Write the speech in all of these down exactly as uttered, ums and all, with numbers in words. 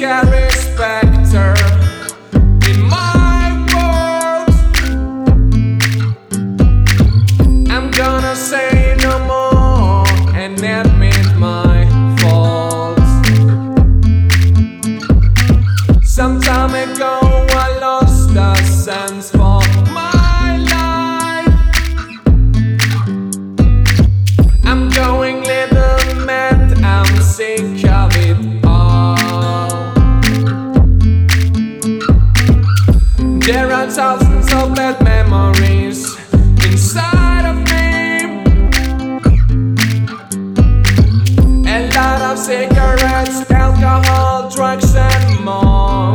scary specter in my world. I'm gonna say no more and admit my faults. Some time ago I lost the sense for my life. I'm going little mad, I'm sick of it all. There are thousands of bad memories inside of me. A lot of cigarettes, alcohol, drugs and more.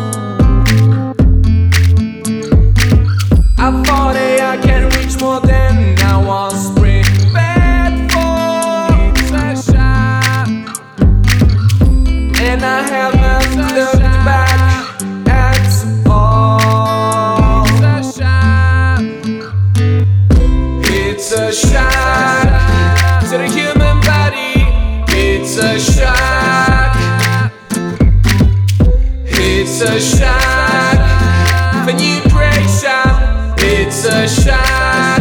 I thought I can reach more than I was prepared for. It's a shot, and I haven't looked back at all. It's a shot, it's a shot to the human body. It's a shot, it's a shot for new creation. It's a shock.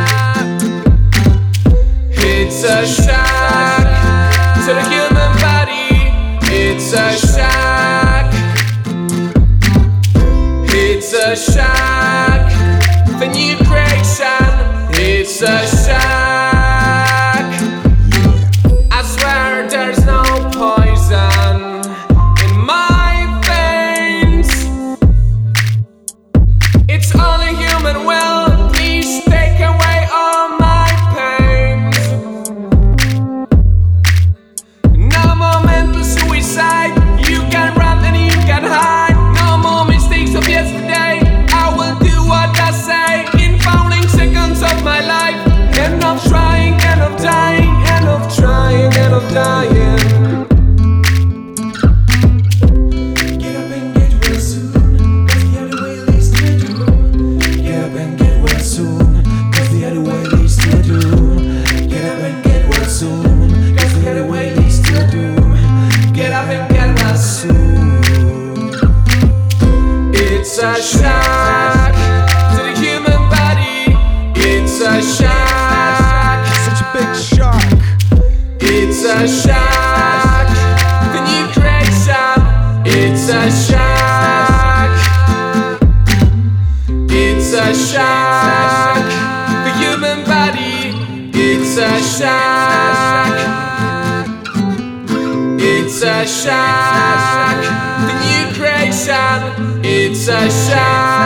It's a shock to the human body. It's a shock. It's a shock for new creation. It's a shock. I swear there's no poison in my veins. It's only human will. Please take away all my pains. No more mental suicide. You can run and you can hide. No more mistakes of yesterday. I will do what I say in falling seconds of my life. End of trying, end of dying, end of trying, end of dying. It's a shock to the human body. It's a shock, such a big shock. It's a shock for new creation. It's a shock. It's a shock for human body. It's a shock. It's a shock for new creation. It's a shock.